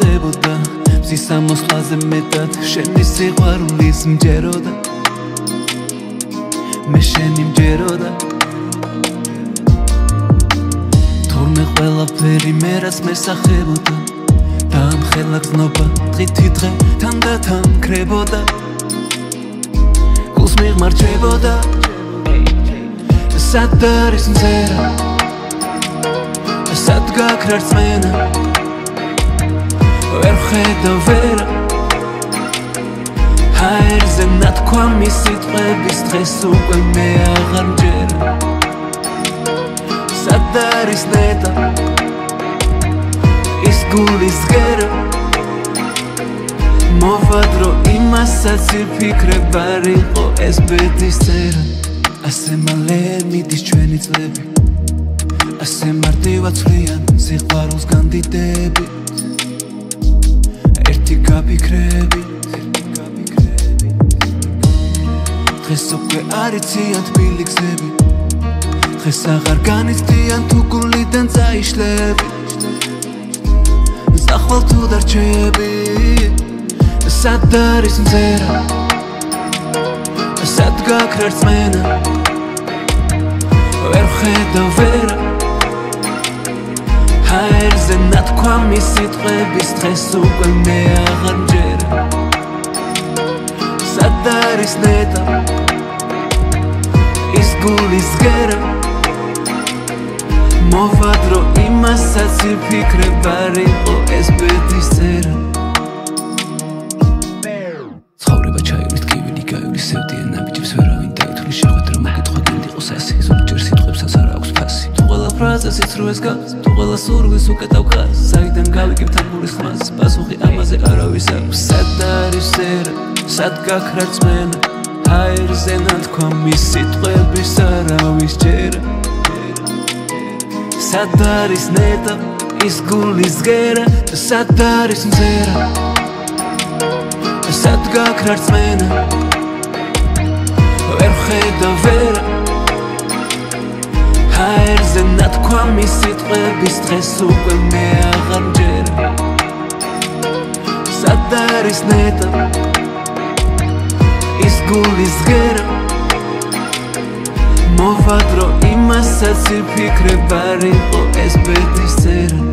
მესახებოდა მზის ამოსვლაზე მეტად შენი სიყვარულის მჯეროდა მე შენი მჯეროდა თურმე ყველაფერი მე რაც მესახებოდა დაამხელა გზნობა დღითი დღე თან და თან კრებოდა გულს მიღმარჯვებოდა სად არის მზერა სად გაქრა რწმენა ვერ ხედავ ვერა ჰაერზე ნათქვამი სიტყვების დღეს უკვე მე აღარ მჯერა სად არის ნეტა ის გულის გერა მოვადრო იმასაც ვიფიქრებ არ იყო ეს ბედის წერა ასე მალე მიდის ჩვენი წლები ასე მარტივად ცვლიან სიყვარულს განდიდები ერთი გაფიქრები დღეს უკვე არ იციან თბილი გზები დღეს აღარ განიცდიან თუ გულიდან წაიშლები ზახვალ თუ დარჩები სად არის მზერა სად გაქრა რწმენა ვერ ხედავ ვერა ჰაერზე ნათქვამი სიტყვების დღეს უკვე მე აღარ მჯერა სად არის ნეტა ის გულის გერა მოვადრო იმასაც ვიფიქრებ არ იყო ეს ბედის წერა ცხოვრება ჩაივლის ტკივილი გაივლის სევდიან ნაბიჯებს ვერავინ დაითვლის შეხვედრა მოგეთხოვა გენდიყოს ასე ზოგჯერ სიტყვებსაც არ აქვს ფასი თუ ყველა ფრაზას იცრუეს გავს თუ ყველა სურვილს უკეტავ ხაზს საიდან გავიგებ თან გულის ხმას პასუხი ამაზე არავის აქვს სად არის მზერა სად გაქრა რწმენა ჰაერზე ნათქვამი სიტყვების არავის ჯერა სად არის ნეტა ის გულის გერა სად არის მზერა სად გაქრა რწმენა ვერ ხედავ ვერა ჰაერზე ნათქვამი სიტყვების დღეს უკვე მე აღარ მჯერა სად არის ნეტა ის გულის გერა მოვადრო იმასაც ვიფიქრებ არ იყო ეს ბედის წერა